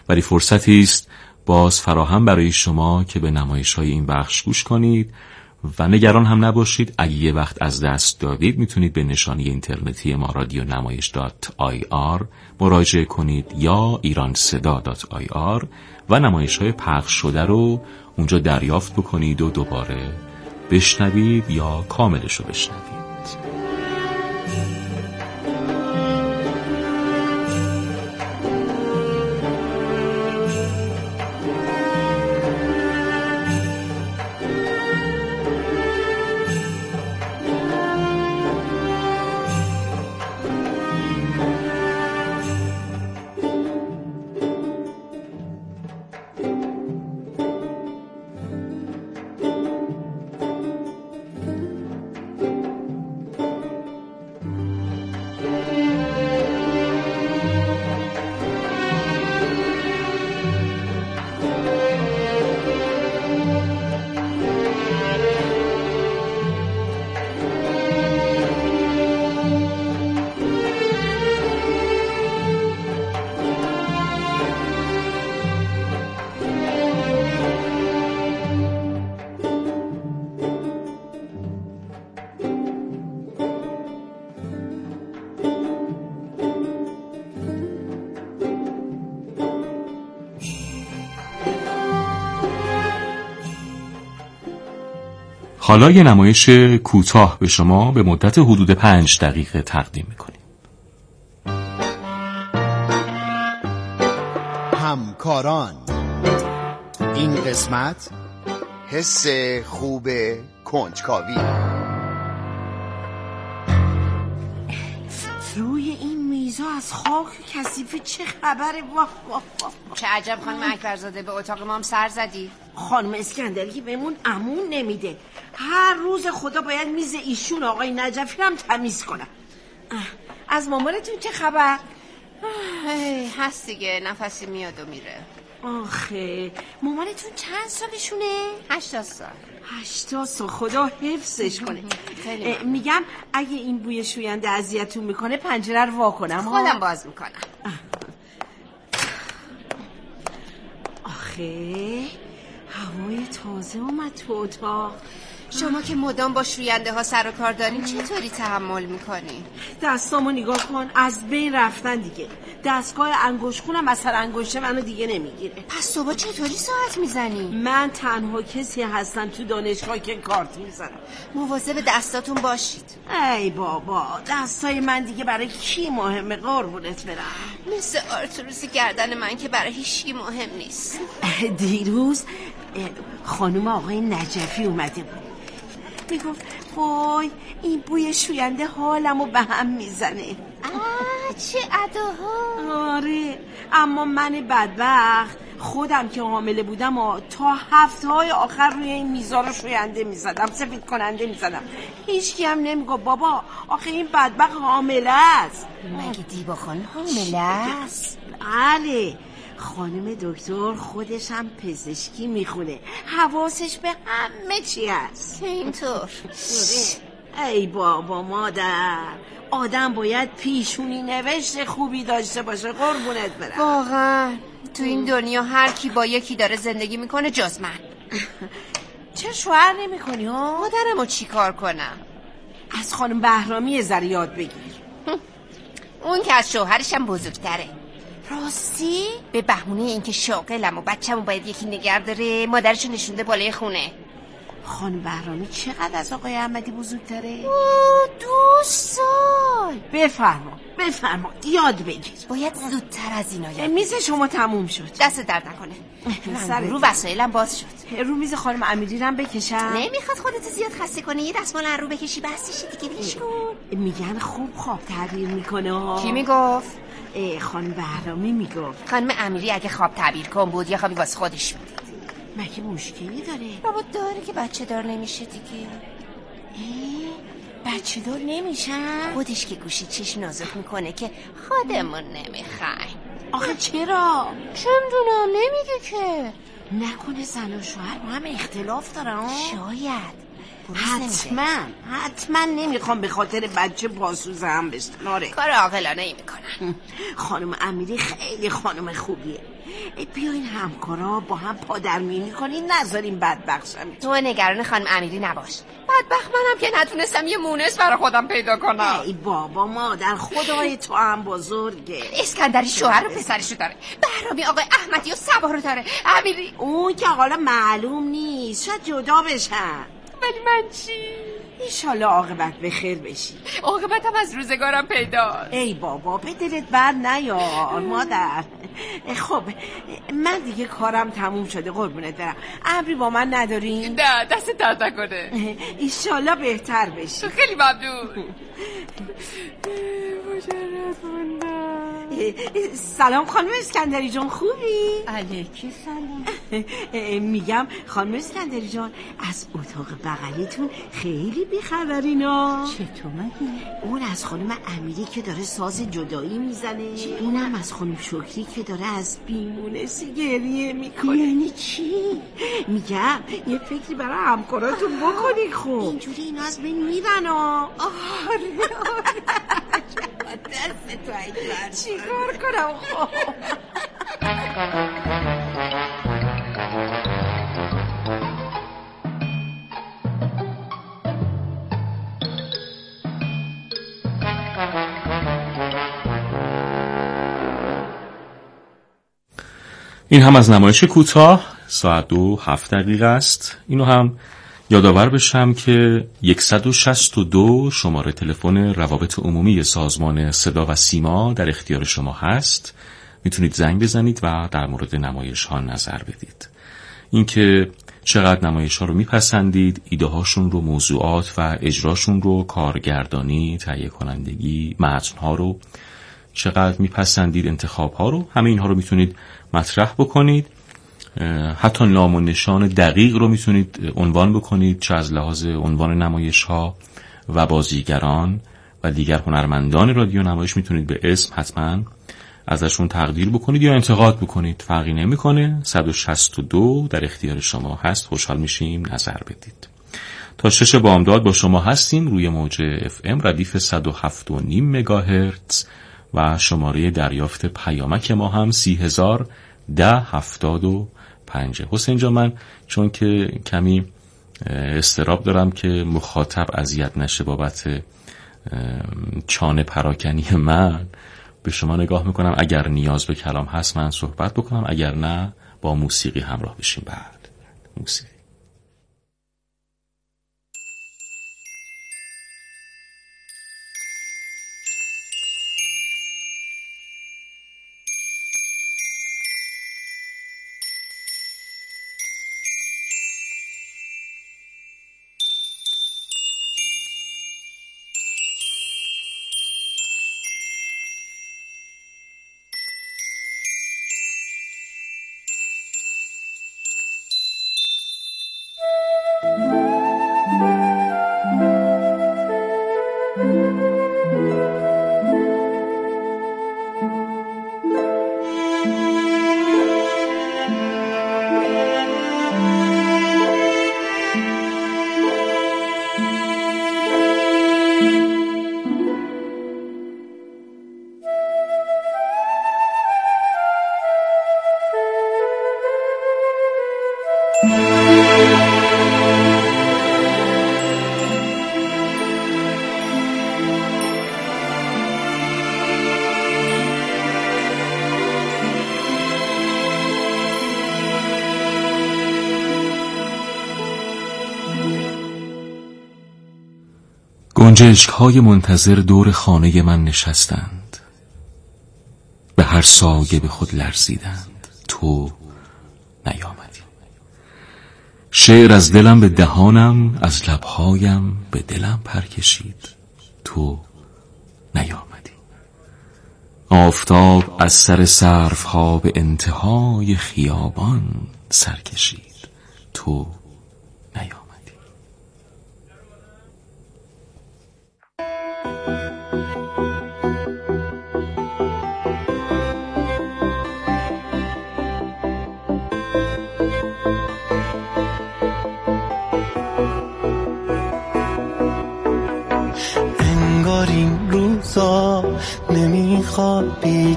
ولی فرصتی است باز فراهم برای شما که به نمایش‌های این بخش گوش کنید و نگران هم نباشید. اگه یه وقت از دست دادید میتونید به نشانی اینترنتی ما radionamayish.ir مراجعه کنید یا iranseda.ir و نمایش‌های پخش شده رو اونجا دریافت بکنید و دوباره بشنوید یا کاملش رو بشنوید. حالا یه نمایش کوتاه به شما به مدت حدود 5 دقیقه تقدیم میکنیم. همکاران، این قسمت حس خوب کنجکاوی. روی این میزا از خاک کثیف چه خبره؟ واه واه واه. چه عجب خانم اکبرزاده، به اتاق ما هم سر زدی. خانم اسکندری بهمون امون نمیده. هر روز خدا باید میز ایشون آقای نجفی هم تمیز کنم. از مامانتون چه خبر؟ هست دیگه، نفسی میاد و میره. آخه مامانتون چند سالشونه؟ 80 سال. 80 سال، خدا حفظش کنه. میگم اگه این بوی شوینده اذیتتون میکنه پنجره رو وا کنم. خودم باز میکنم. آخه هوای تازه اومد تو اتاق. شما که مدام با شوینده ها سر و کار دارین چطوری تحمل میکنین؟ دستامو نگاه کن، از بین رفتن دیگه. دستگاه انگشت‌خونم از سر انگشت منو دیگه نمیگیره. پس صبح چطوری ساعت میزنی؟ من تنها کسی هستم تو دانشگاه که کارت میزنم. مواظب دستاتون باشید. ای بابا، دستای من دیگه برای کی مهمه قربونت برم؟ مثل آرتروز گردن من که برای هیچکی مهم نیست. دیروز خانم آقای نجفی اومده بود، میگفت وای این بوی شوینده حالمو به هم میزنه. چه اداها. آره، اما من بدبخت خودم که حامله بودم تا هفته‌های آخر روی این میزا رو شوینده میزدم، سفید کننده میزدم. هیچکی هم نمیگه بابا آخه این بدبخت حامله است. مگه دیبا خانم حامله است؟ بله، خانم دکتر خودش هم پزشکی میخونه، حواسش به همه چی هست. اینطور؟ ای بابا مادر، آدم باید پیشونی نوشت خوبی داشته باشه قربونت برم. واقعا تو این دنیا هر کی با یکی داره زندگی میکنه جز من. چه شوهر نمی کنی ها؟ مادرمو چی کار کنم؟ از خانم بهرامی یه ذره یاد بگیر. اون که از شوهرشم بزرگتره. راستی؟ به بهونه اینکه شاغلم و بچه‌مو باید یکی نگه داره مادرشو نشونده بالای خونه. خانم بهرامی چقدر از آقای احمدی بزرگتره؟ 2 سال. بفرما یاد بگیر. باید زودتر از اینا یاد. میز شما تموم شد. دست درد نکنه. رو وسایلم باز شد. رو میز خانم امیری هم بکشم. نمیخواد خودت زیاد خسته کنی، یه دستمال رو بکشی بسیشه دیگه. ولش کن. میگن خوب خواب تعبیر میکنه. کی میگفت؟ خانم بهرامی میگفت. خانم امیری اگه خواب تعبیر کن بود یا خوابی واسه خودش بود. مگه مشکلی داره؟ بابا داره که بچه دار نمیشه دیگه. بچه دار نمیشن؟ خودش که گوشی چش نازک میکنه که خودمون نمیخوایم. آخه چرا؟ چه میدونم، نمیگه که. نکنه زن و شوهر با هم اختلاف دارن؟ شاید. حتما نمیخوام به خاطر بچه پاسوزه هم بشتن. آره کار عاقلانه ای میکنن. خانم امیری خیلی خانم خوبیه. بیاین همکارا با هم پادرمیونی کنین، نذارین بدبخت شم. تو نگران خانم امیری نباش. بدبخت منم که نتونستم یه مونس برای خودم پیدا کنم. ای بابا مادر، خدای تو هم بزرگه. اسکندری شوهر و پسرشو داره، بهرامی آقای احمدی و سبا رو داره. امیری اون که حالا معلوم نیست، شاید جدا بشن. ولی من چی؟ ایشالله عاقبت به خیر بشی. عاقبتم از روزگارم پیدا. ای بابا به دلت بر نیار مادر. خب من دیگه کارم تموم شده، قربونت برم. امری با من ندارین؟ نه دست درد نکنه. ایشالله بهتر بشی. تو خیلی ممنون. مجرد موندم. سلام خانم اسکندری جان، خوبی؟ علیکی سلام. میگم خانم اسکندری جان از اتاق بغلیتون خیلی بیخبرینا. چطور مگه؟ اون از خانم امیری که داره ساز جدایی میزنه، اینم از خانم شکری که داره از بیمونسی گریه میکنه. یعنی چی؟ میگم یه فکری برای همکاراتون بکنی. خب اینجوری اینا از بین میرن. آره دست تو اگر چی کار کنم؟ خب این هم از نمایش کوتاه. ساعت 2:07 است. اینو هم یادآور بشم که 162 شماره تلفن روابط عمومی سازمان صدا و سیما در اختیار شما هست. میتونید زنگ بزنید و در مورد نمایش ها نظر بدید. اینکه چقدر نمایش ها رو میپسندید، ایده هاشون رو، موضوعات و اجراشون رو، کارگردانی، تهیه کنندگی، متن ها رو چقدر میپسندید، انتخاب ها رو، همه اینها رو میتونید مطرح بکنید. حتی نام و نشان دقیق رو میتونید عنوان بکنید، چه از لحاظ عنوان نمایش ها و بازیگران و دیگر هنرمندان رادیو نمایش میتونید به اسم حتما ازشون تقدیر بکنید یا انتقاد بکنید، فرقی نمیکنه. 162 در اختیار شما هست. خوشحال میشیم نظر بدید. تا 6 بامداد با شما هستیم روی موج FM ردیف 107.5 مگاهرتز و شماره دریافت پیامک ما هم 301075. حسین جان، من چون که کمی استراب دارم که مخاطب اذیت نشه بابت چانه پراکنی من، به شما نگاه میکنم. اگر نیاز به کلام هست من صحبت بکنم، اگر نه با موسیقی همراه بشیم. بعد موسیقی گنجشک‌های منتظر دور خانه من نشستند، به هر سایه به خود لرزیدند. تو نیامدی. شعر از دلم به دهانم، از لبهایم به دلم پر کشید. تو نیامدی. آفتاب از سر سرفها به انتهای خیابان سر کشید. تو نیامدی.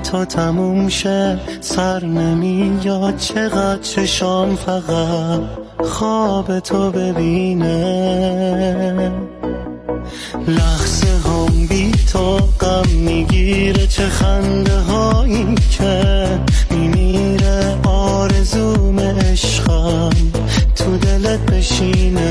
تو تموم شه سر نمیاد چقدر چشام فقط خواب تو ببینه لحظه هم بی تو غم میگیره چه خنده هایی که میمیره آرزوم عشقم تو دلت بشینه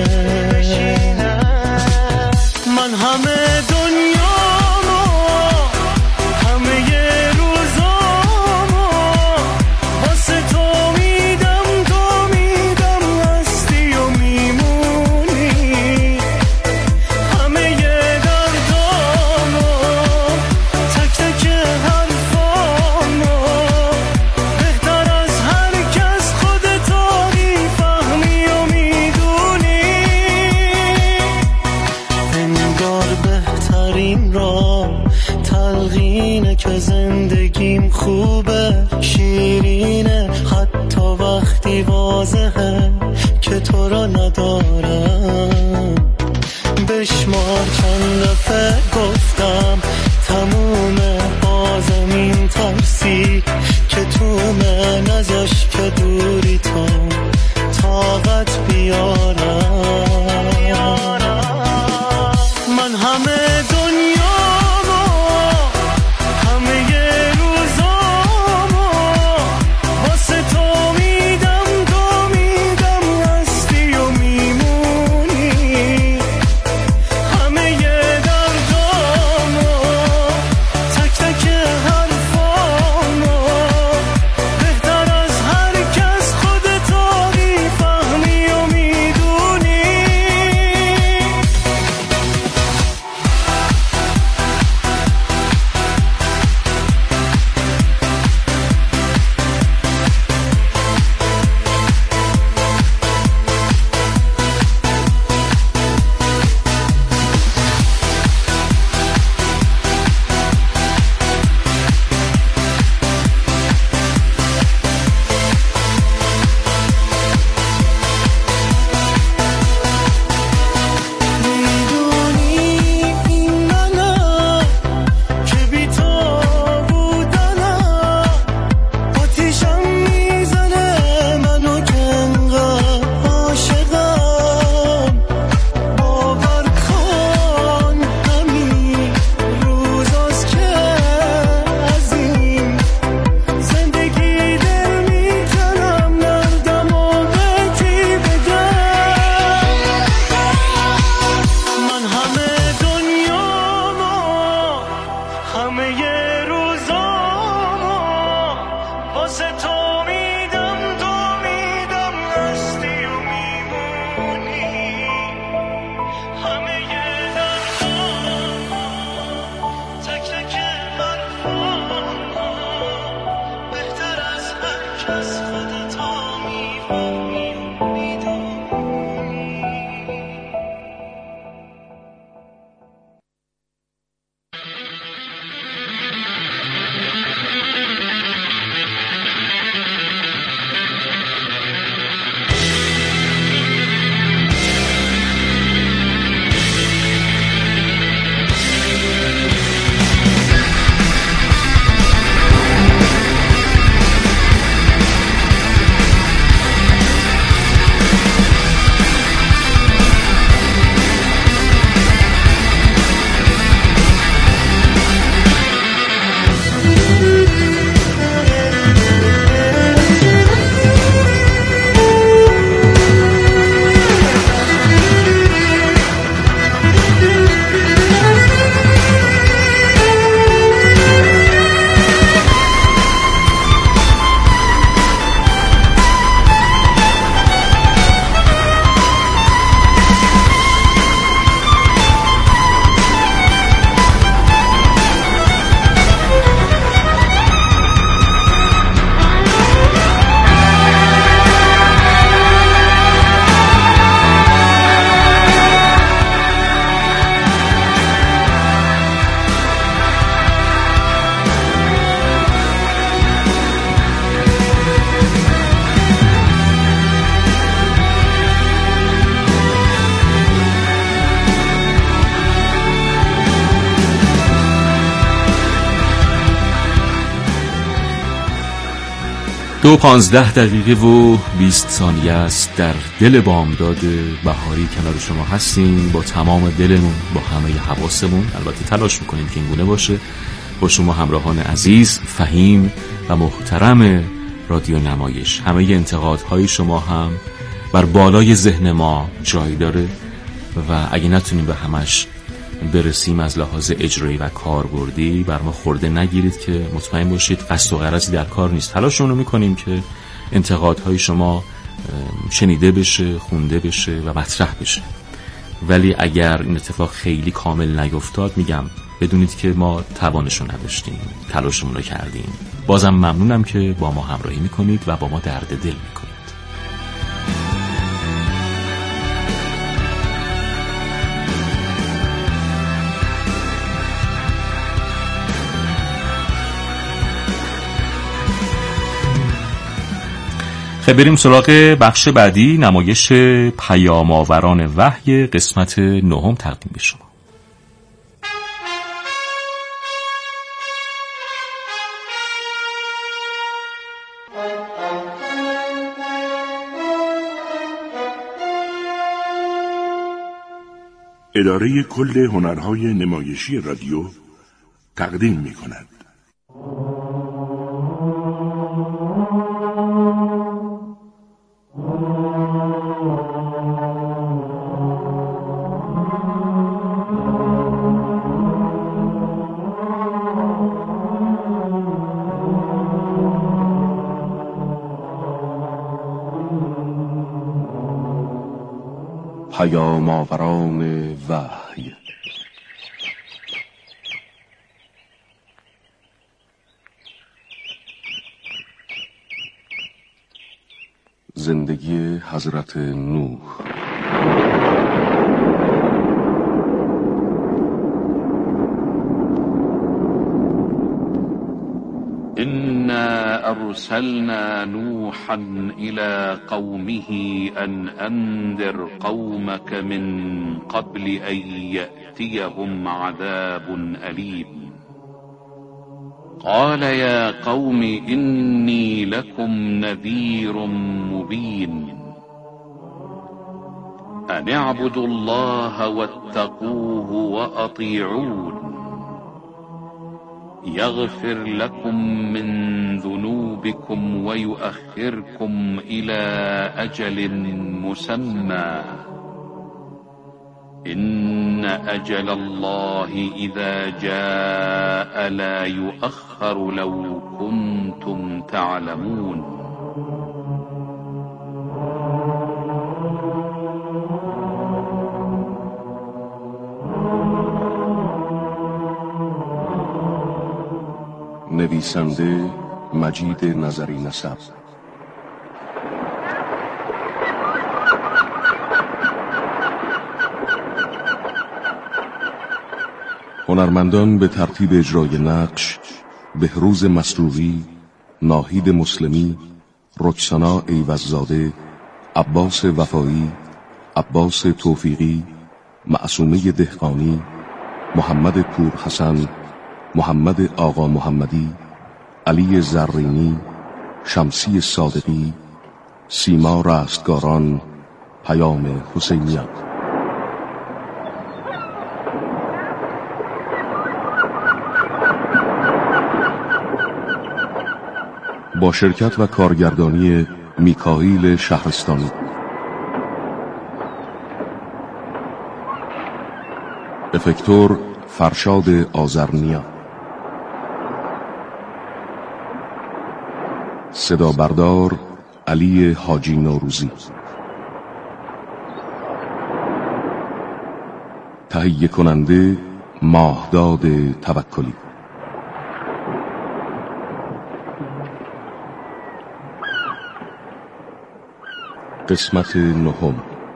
من همه دنیامو همه روزامو واسه تو میدم هستی و میمونی همه دردامو تک تک حرفامو بهتر از هر کس خودتو میفهمی و میدونی انگار بهترین راه تلقینه که زندگیم خوبه شیرینه حتی وقتی واضحه که تو را ندارم بشمار چند دفعه گفتم تمومه بازم این ترسی که تومه نذاش که دوری تو طاقت بیارم من همه دنیامو همه روزامو واسه تو میدم هستی و میمونی همه دردامو تک تک حرفامو بهتر از هر کس خودتو میفهمی و میدونی 2:15 و 20 ثانیه است. در دل بامداد بهاری کنار شما هستیم با تمام دلمون، با همه حواسمون. البته تلاش میکنیم که اینگونه باشه. با شما همراهان عزیز، فهیم و محترم رادیو نمایش. همه انتقادهای شما هم بر بالای ذهن ما جای داره و اگه نتونیم به همش برسیم از لحاظ اجرایی و کاربردی، بر ما خورده نگیرید که مطمئن باشید قصد و غرضی در کار نیست. تلاشمون رو میکنیم که انتقادهای شما شنیده بشه، خونده بشه و مطرح بشه. ولی اگر این اتفاق خیلی کامل نیفتاد، میگم بدونید که ما توانشو نداشتیم، تلاشمون رو کردیم. بازم ممنونم که با ما همراهی میکنید و با ما درد دل میکنید. بریم سراغ بخش بعدی، نمایش پیام‌آوران وحی قسمت 9 تقدیم به شما. اداره کل هنرهای نمایشی رادیو تقدیم می‌کند. پیام‌آوران وحی. زندگی حضرت نوح. إنا أرسلنا نوحا إلى قومه أن أنذر قومك من قبل أن يأتيهم عذاب أليم قال يا قوم إني لكم نذير مبين أن اعبدوا الله واتقوه وأطيعون يغفر لكم من ذنوبكم ويؤخركم إلى أجل مسمى إن أجل الله إذا جاء لا يؤخر لو كنتم تعلمون نویسنده مجید نظری نسب. هنرمندان به ترتیب اجرای نقش: بهروز مسروری، ناهید مسلمی، رکسانا ایوززاده، عباس وفایی، عباس توفیقی، معصومه دهقانی، محمد پورحسن، محمد آقا محمدی، علی زرینی، شمسی صادقی، سیما رستگاران، پیام حسینیان. با شرکت و کارگردانی میکائیل شهرستانی. افکتور فرشاد آذرنیا. صدا بردار علی حاجی نوروزی. تهیه کننده ماهداد توکلی. قسمت 9.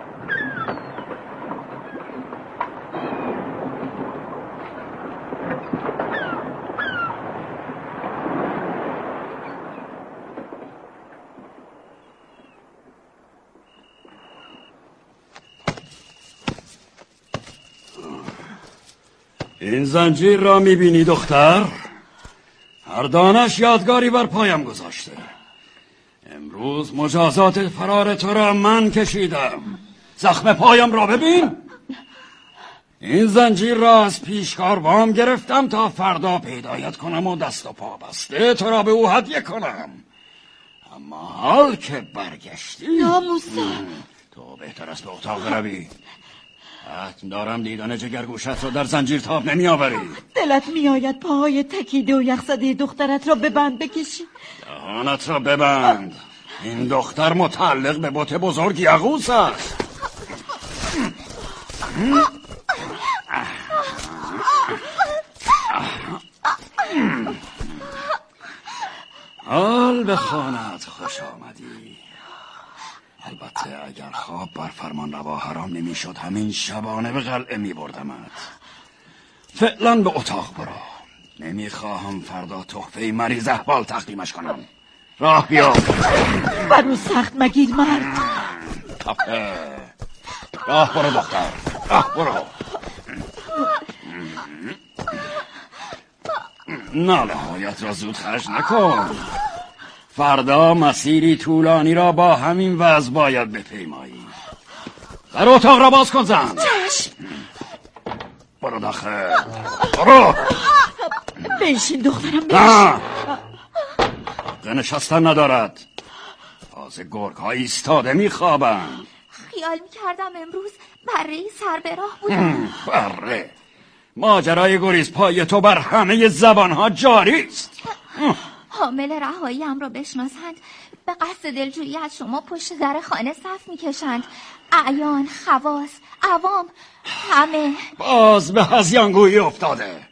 این زنجیر را میبینی دختر؟ هر دانش یادگاری بر پایم گذاشته. امروز مجازات فرار تو را من کشیدم. زخم پایم را ببین. این زنجیر را از پیشکار وام گرفتم تا فردا پیدایت کنم و دست و پا بسته تو را به او هدیه کنم. اما حال که برگشتی ناموسم، تو بهتر است به اتاق بروی. حتم دارم دیدن جگرگوشت را در زنجیر تاب نمی آوری. دلت میآید پاهای تکیده و یخزده دخترت را به بند بکشی. دهانت را ببند. این دختر متعلق به بت بزرگ یغوس است. حال به خانه‌ات خوش آمدی. البته اگر خواب بر فرمان روا حرام نمی شد همین شبانه به قلعه می بردمت. فعلا به اتاق برو. نمی خواهم فردا تحفه مریض احوال تقدیمش کنم. راه بیا. برو سخت مگیر مرد. تپه. راه برو دختر. راه برو. ناله هایت را زود خرج نکن. فردا مسیری طولانی را با همین وضع باید بپیمایی. در اتاق را باز کن زن. چشم. برو داخل. برو. بنشین دخترم نه. بنشین. حق نشستن ندارد. تازه گرگ ها ایستاده میخوابند. خیال میکردم امروز بره سر به راه بودم. بره. ماجرای گریز پای تو بر همه زبانها جاری است. حامل رهاییم را بشناسند به قصد دلجویی از شما پشت در خانه صف میکشند. اعیان، خواص، عوام، همه. باز به هذیانگویی افتاده.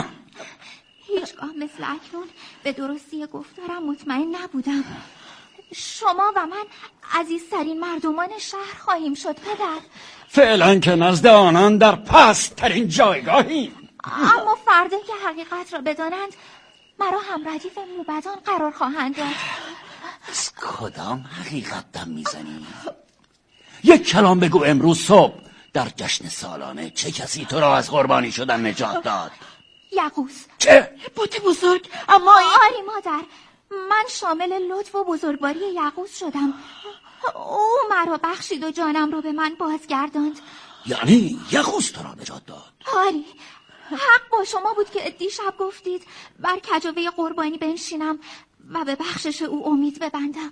هیچگاه مثل اکنون به درستی گفتارم مطمئن نبودم. شما و من عزیزترین مردمان شهر خواهیم شد پدر. فعلا که نزد آنان در پست ترین جایگاهیم. اما فردا که حقیقت را بدانند مرا هم ردیف موبدان قرار خواهند داد. از کدام حقیقت دم میزنی؟ یک کلام بگو امروز صبح در جشن سالانه چه کسی تو را از قربانی شدن نجات داد؟ یغوس. چه؟ بت بزرگ. اما آری مادر، من شامل لطف و بزرگواری یغوس شدم. او مرا بخشید و جانم را به من بازگرداند. یعنی یغوس تو را نجات داد؟ آری، حق با شما بود که دیشب گفتید بر کجاوه قربانی بنشینم و به بخشش او امید ببندم.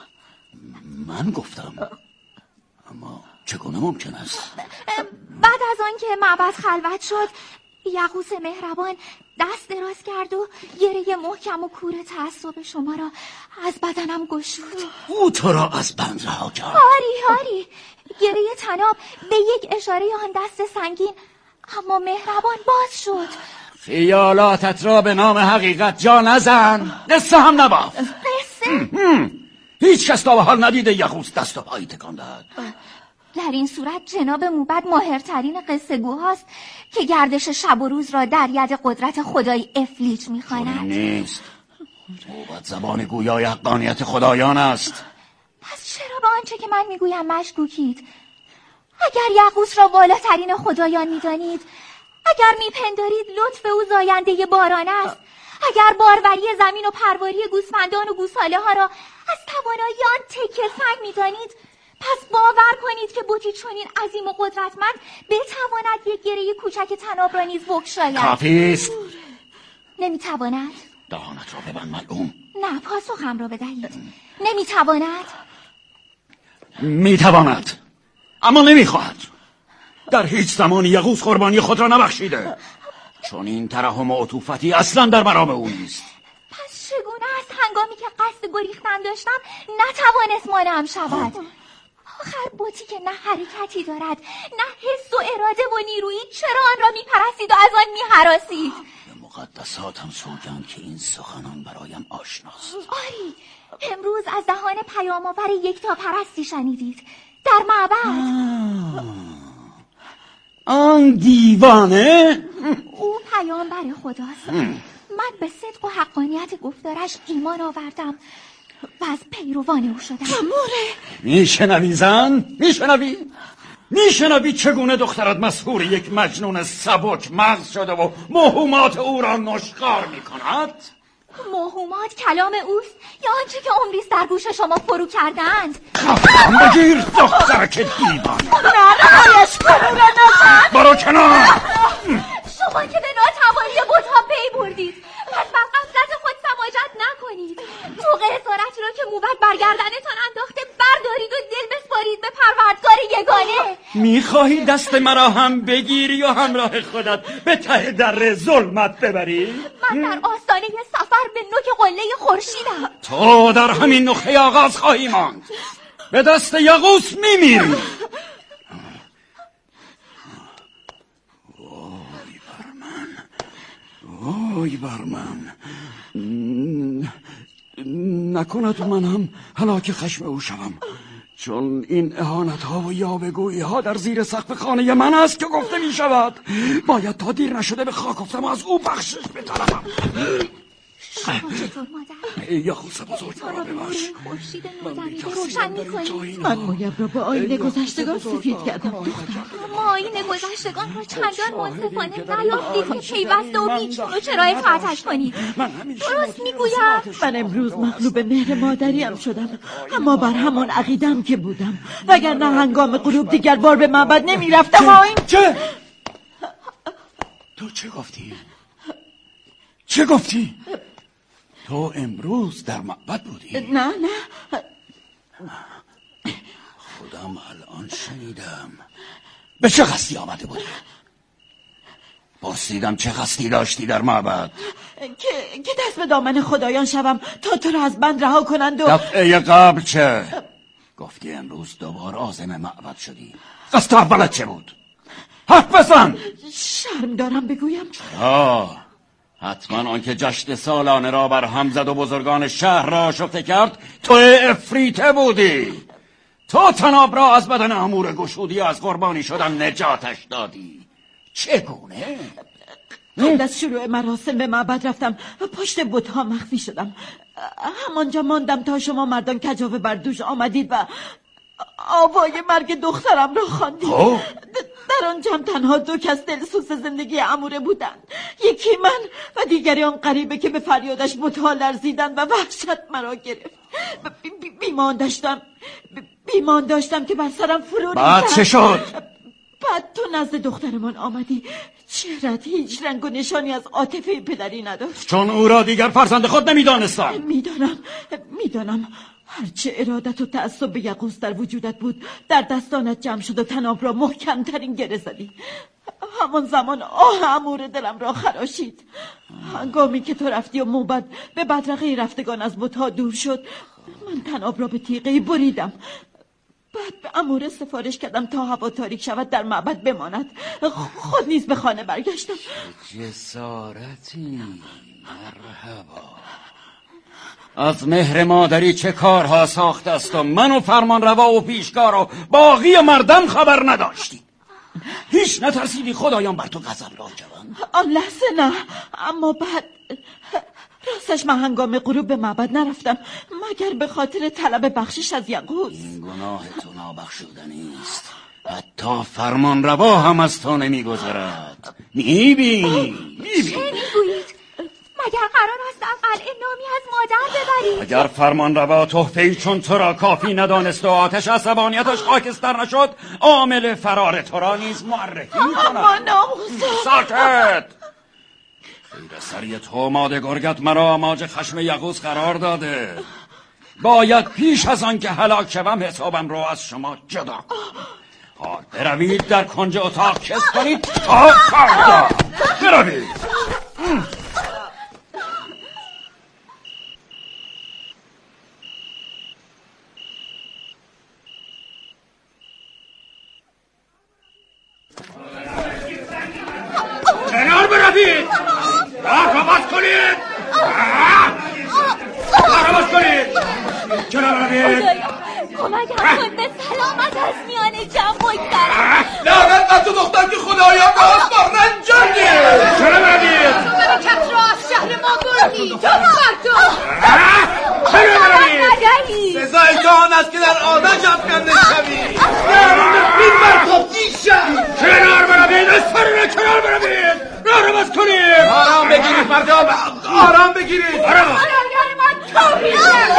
من گفتم؟ اما چگونه ممکن است؟ بعد از آن که معبد خلوت شد یغوس مهربان دست دراز کرد و گره محکم و کور تعصب شما را از بدنم گشود. او تو را از بند رها کرد؟ آری، گره طناب به یک اشاره آن دست سنگین اما مهربان باز شد. خیالاتت را به نام حقیقت جا نزن. قصه هم نباف. قصه؟ هیچ کس تا به حال ندیده یغوس دست و پایی تکان دهد. در این صورت جناب موبد ماهرترین قصه گوهاست که گردش شب و روز را در ید قدرت خدای افلیج می‌خواند. نیست. موبد زبان گویای حقانیت خدایان است. پس چرا به آنچه که من میگویم مشکوکید؟ اگر یغوس را بالاترین خدایان میدانید، اگر میپندارید لطف او زاینده باران است، اگر باروری زمین و پرواری گوسفندان و گوساله ها را از توانایی آن تکه سنگ میدانید، پس باور کنید که بتی چنین عظیم و قدرتمند بتواند یک گره کوچک طناب را نیز بگشاید. کافی است. نمیتواند؟ دهانت را ببند ملعون. نه، پاسخم را بدهید. نمیتواند؟ میتواند، اما نمیخواهد. در هیچ زمانی یغوس قربانی خود را نبخشیده. چون این ترحم و عطوفتی اصلا در مرام او نیست. پس چگونه است هنگامی که قصد گریختن داشتم نتوانست مانعم شود؟ آخر بتی که نه حرکتی دارد، نه حس و اراده و نیرویی، چرا آن را میپرستید و از آن میهراسید؟ به مقدساتم سوگند که این سخنان برایم آشناست. آری، امروز از دهان پیام‌آور یکتا پرستی شنیدید در معبد. آن دیوانه؟ او پیامبر خداست. من به صدق و حقانیت گفتارش ایمان آوردم و از پیروان او شدم. اموره. میشنوی زن؟ میشنوی چگونه دخترت مسحور یک مجنون سبک مغز شده و موهومات او را نشخوار میکند؟ موهومات کلام اوست یا آنچه که عمریست در گوش شما فرو کردند؟ خفم بگیر دختر که دیوانه. نرهایش کنون نزد. برو کنار. شما که به ناتوانی بت‌ها پی بردید، پس بر غفلت خود سماجت نکنید. طوق اسارتی را که موبت برگردنتان انداخته بردارید و دل بسپارید به پروردگار یگانه. میخواهی دست مرا هم بگیری و همراه خودت به ته در ظلمت ببری؟ من در آستانه سفر به نوک قله خورشیدم. تو در همین نقطه آغاز خواهی ماند. به دست یغوث میمیری. وای بر من. نکند من هم هلاک خشم او شوم، چون این اهانت ها و یاوه‌گویی ها در زیر سقف خانه من است که گفته می شود. باید تا دیر نشده به خاک افتم و از او بخشش بطلبم. شما چطور مادر؟ یغوث بزرگ را ببخش. خورشید نازنین روشن می‌کنید. من مویم را به آینه گذشتگان سفید کردم دختر. ما آینه گذشتگان را چندان منصفانه نیافتید که پیوسته و بیچون و چرای فتح کنید. درست میگویم. من امروز مغلوب مهر مادریم شدم، اما بر همون عقیدم که بودم، وگرنه هنگام غروب دیگر بار به معبد نمیرفتم. چه؟ تو چه گفتی؟ چه گفتی؟ تو امروز در معبد بودی؟ نه خودم الان شنیدم. به چه قصدی آمده بودی؟ پرسیدم چه قصدی داشتی در معبد؟ که دست به دامن خدایان شوم تا تو را از بند رها کنند و دفعه قبل چه؟ گفتی امروز دوباره عازم معبد شدی. قصد اولت چه بود؟ حرف بزن. شرم دارم بگویم. حتما آنکه جشن سالانه را بر هم زد و بزرگان شهر را آشفته کرد تو افریته بودی. تو طناب را از بدن امور گشودی از قربانی شدن نجاتش دادی. چگونه؟ قبل از شروع مراسم به معبد رفتم و پشت بت‌ها مخفی شدم. همانجا ماندم تا شما مردان کجاوه بر دوش آمدید و آوای مرگ دخترم را خواندید. در آن جمع تنها دو کس دلسوز زندگی اموره بودند، یکی من و دیگری آن غریبه که به فریادش بت‌ها لرزیدند و وحشت مرا گرفت. بیمان داشتم که بر سرم فرو ریختم. بعد چه شد؟ بعد تو نزد دخترمان آمدی. چهرت هیچ رنگ و نشانی از عاطفه پدری نداشت. چون او را دیگر فرزند خود نمیدانستم. میدانم هرچه ارادت و تعصب به یغوث در وجودت بود در دستانت جمع شد و طناب را محکم‌ترین گره زدی. همان زمان امور دلم را خراشید. هنگامی که تو رفتی و موبد به بدرقه رفتگان از بت‌ها دور شد، من طناب را به تیغه‌ای بریدم. بعد به امور سفارش کردم تا هوا تاریک شود در معبد بماند. خود نیز به خانه برگشتم. جسارتی. مرحبا. از مهر مادری چه کارها ساخته است و من و فرمان روا و پیشکار و باقی مردم خبر نداشتی. هیچ نترسیدی خدایان بر تو غضب لاجوند؟ آن لحظه نه، اما بعد راستش من هنگام غروب به معبد نرفتم مگر به خاطر طلب بخشش از یغوث. این گناه تو نابخشودنی است. حتی فرمان روا هم از تو نمیگذرد. میبینی؟ چه میگویید؟ مگر قرار است در قلعه نامی از مادر ببرید؟ اگر فرمان روا تحفه‌ای چون تو را کافی ندانست و آتش عصبانیتش خاکستر نشد، عامل فرار تو را نیز معرفی می‌کند. اما ناموسا. ساکت! خیر سری تو ماده گرگت مرا آماج خشم یغوث قرار داده. باید پیش از آن که هلاک شوم حسابم رو از شما جدا کنم. بروید در کنج اتاق کس کنید تا فردا. بروید. کنار بروید. راه کنید. کنار بروید. کمکم کن به سلامت از میان جمع بگذرم. لعنت بر تو دختر که خدایان به آسمان رنجاندی. چرا بروید؟ برکت را از شهر ما بردی. تو بر تو. چرا بروید؟ سزای تو آن است که در آتش افکنده شوی. این مرتب دیشم. کنار بروید. از سر کنار بروید. راه رو باز کنید. آرام بگیرید مردم. آرام بگیرید. بگیرید. خدایان من توحید